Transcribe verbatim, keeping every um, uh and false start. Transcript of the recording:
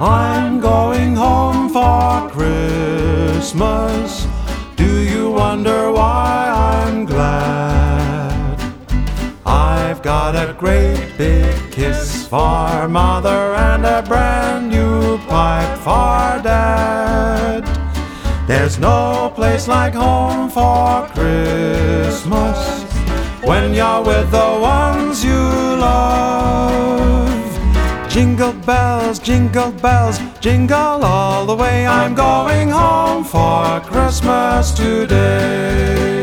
I'm going home for Christmas. Do you wonder why I'm glad? I've got a great big kiss for Mother and a brand new pipe for Dad. There's no place like home for Christmas when you're with the ones you love. Jingle bells, jingle bells, jingle all the way. I'm going home for Christmas today.